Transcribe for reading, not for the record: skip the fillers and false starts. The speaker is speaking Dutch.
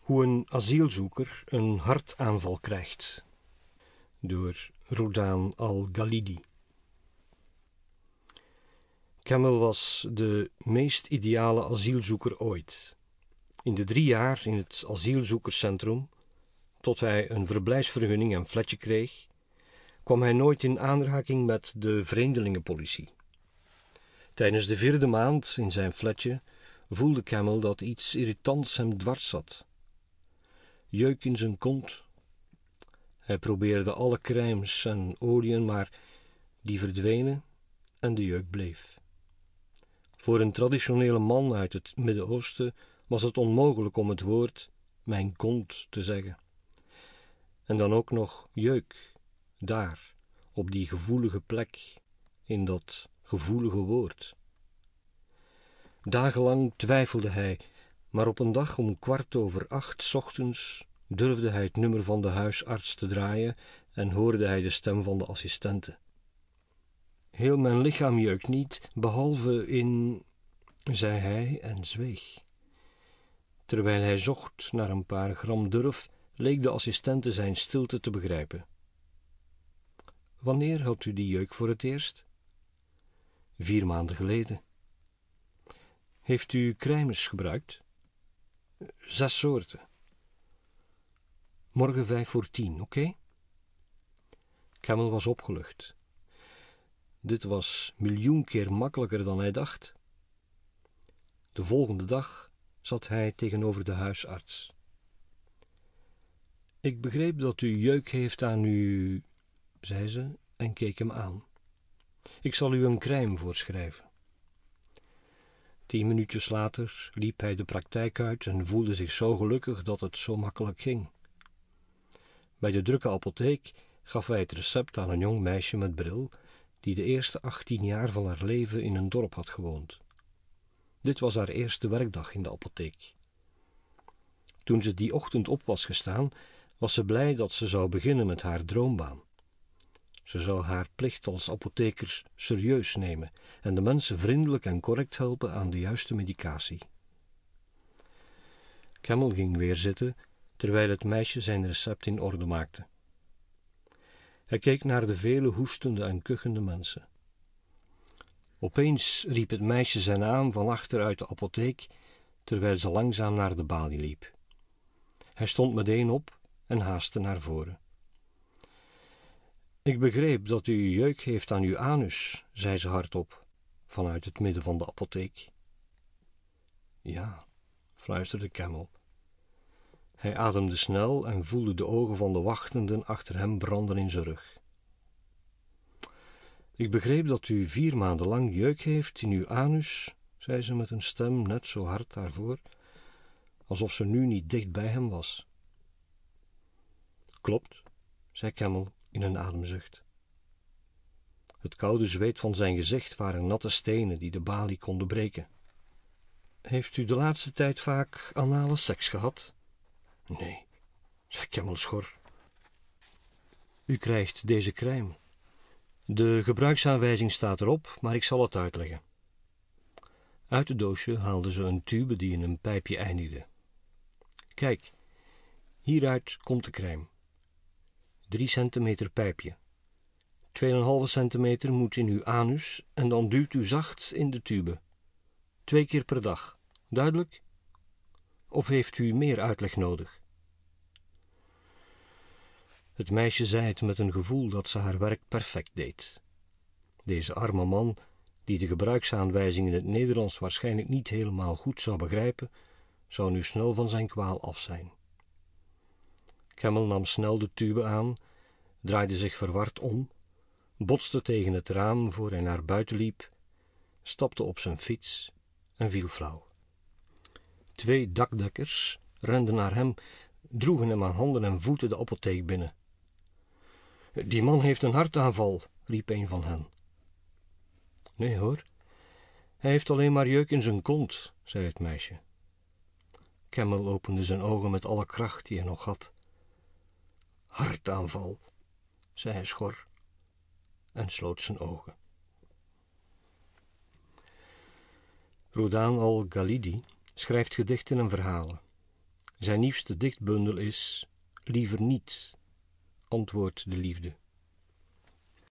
Hoe een asielzoeker een hartaanval krijgt. Door Rodan al-Ghalidi. Kamel was de meest ideale asielzoeker ooit. In de 3 jaar in het asielzoekerscentrum, tot hij een verblijfsvergunning en flatje kreeg, kwam hij nooit in aanraking met de vreemdelingenpolitie. Tijdens de 4e maand in zijn flatje voelde Kamel dat iets irritants hem dwars zat. Jeuk in zijn kont. Hij probeerde alle crèmes en oliën, maar die verdwenen en de jeuk bleef. Voor een traditionele man uit het Midden-Oosten was het onmogelijk om het woord mijn kont te zeggen. En dan ook nog jeuk, daar, op die gevoelige plek, in dat gevoelige woord. Dagenlang twijfelde hij, maar op een dag om 7:15 ochtends durfde hij het nummer van de huisarts te draaien en hoorde hij de stem van de assistente. Heel mijn lichaam jeukt niet, behalve in, zei hij en zweeg. Terwijl hij zocht naar een paar gram durf, leek de assistente zijn stilte te begrijpen. Wanneer had u die jeuk voor het eerst? 4 maanden geleden. Heeft u crèmes gebruikt? 6 soorten. Morgen 9:55, oké? Kamel was opgelucht. Dit was 1.000.000 keer makkelijker dan hij dacht. De volgende dag zat hij tegenover de huisarts. Ik begreep dat u jeuk heeft aan u, zei ze en keek hem aan. Ik zal u een crème voorschrijven. 10 minuutjes later liep hij de praktijk uit en voelde zich zo gelukkig dat het zo makkelijk ging. Bij de drukke apotheek gaf hij het recept aan een jong meisje met bril, die de eerste 18 jaar van haar leven in een dorp had gewoond. Dit was haar eerste werkdag in de apotheek. Toen ze die ochtend op was gestaan, was ze blij dat ze zou beginnen met haar droombaan. Ze zou haar plicht als apotheker serieus nemen en de mensen vriendelijk en correct helpen aan de juiste medicatie. Kamel ging weer zitten, terwijl het meisje zijn recept in orde maakte. Hij keek naar de vele hoestende en kuchende mensen. Opeens riep het meisje zijn naam van achteruit de apotheek, terwijl ze langzaam naar de balie liep. Hij stond meteen op en haastte naar voren. Ik begreep dat u jeuk heeft aan uw anus, zei ze hardop, vanuit het midden van de apotheek. Ja, fluisterde Kamel. Hij ademde snel en voelde de ogen van de wachtenden achter hem branden in zijn rug. Ik begreep dat u 4 maanden lang jeuk heeft in uw anus, zei ze met een stem net zo hard daarvoor, alsof ze nu niet dicht bij hem was. Klopt, zei Kamel in een ademzucht. Het koude zweet van zijn gezicht waren natte stenen die de balie konden breken. Heeft u de laatste tijd vaak anale seks gehad? Nee, zei Kamel schor. U krijgt deze crème. De gebruiksaanwijzing staat erop, maar ik zal het uitleggen. Uit het doosje haalde ze een tube die in een pijpje eindigde. Kijk, hieruit komt de crème. 3 centimeter pijpje. 2,5 centimeter moet in uw anus en dan duwt u zacht in de tube. 2 keer per dag. Duidelijk? Of heeft u meer uitleg nodig? Het meisje zei het met een gevoel dat ze haar werk perfect deed. Deze arme man, die de gebruiksaanwijzing in het Nederlands waarschijnlijk niet helemaal goed zou begrijpen, zou nu snel van zijn kwaal af zijn. Kamel nam snel de tube aan, draaide zich verward om, botste tegen het raam voor hij naar buiten liep, stapte op zijn fiets en viel flauw. 2 dakdekkers renden naar hem, droegen hem aan handen en voeten de apotheek binnen. Die man heeft een hartaanval, riep een van hen. Nee hoor, hij heeft alleen maar jeuk in zijn kont, zei het meisje. Kamel opende zijn ogen met alle kracht die hij nog had. Hartaanval, zei hij schor en sloot zijn ogen. Rodan al-Ghalidi schrijft gedichten en verhalen. Zijn nieuwste dichtbundel is Liever niet, antwoordt de liefde.